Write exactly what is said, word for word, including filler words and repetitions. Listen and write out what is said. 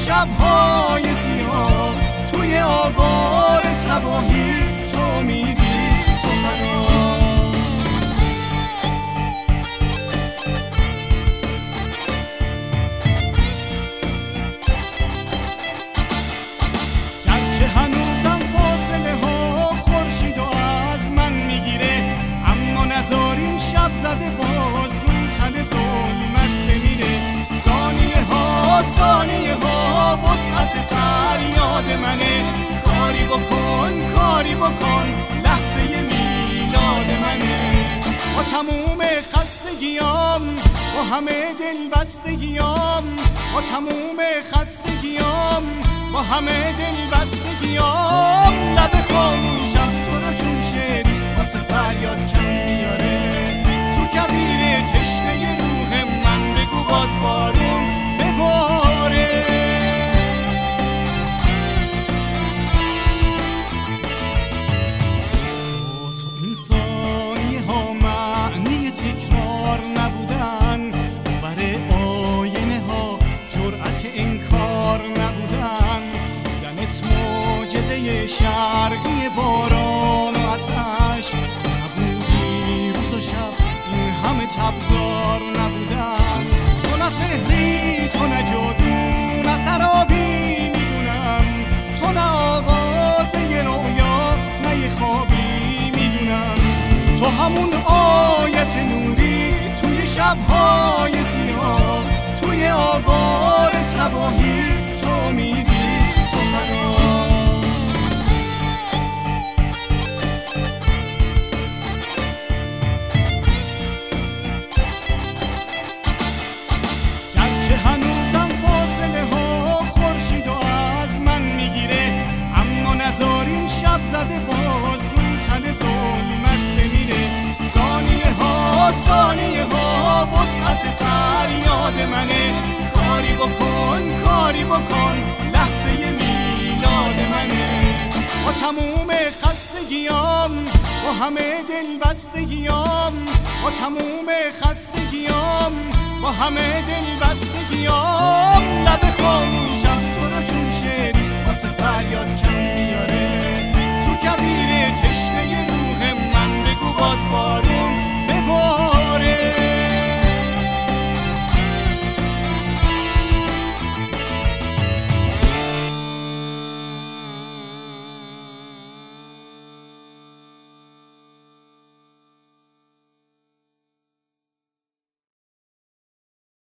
شب‌های سیاه، توی آوار تباهی تو میری تو پناه. گرچه هنوزم فاصله ها خورشید و از من میگیره، اما نذارین شب زده باز رو تن ظلمت بمیره. ثانیه ها ثانیه ها وسعت فریاد منه، کاری بکن کاری بکن لحظه میلاد منه. با تموم خستگیام، با همه دل بستگیام، با تموم خستگیام، با همه دل بستگیام، لب خاموشم تو رو چون شعری واسه فریاد کم میاره. تو کبیر تشنه روح من بگو باز بارون بباره. تو این ثانیه ها معنی تکرار نبودن، بر آینه ها جرأت انکار نبودن. بودنت معجزه شرقی باران و آتش، نبودی روز و شب این همه تبدار نبودن. تو نه سحری تو نه جادو نه سرابی میدونم، تو نه آواز یه رویا نه یه خوابی میدونم. تو همون آیت نوری توی شب‌های سیاه، توی آوار تباهی تو میری تو پناه. گرچه هنوزم فاصله ها خورشید و از من میگیره، اما نذارین شب زده باز رو تن ظلمت بمیره. ثانیه ها ثانیه ها وسعت فریاد منه، کاری بکن کاری بکن لحظه میلاد منه. با تموم خستگیام، با همه دل بستگیام، با تموم خستگیام، با همه دل بستگیام،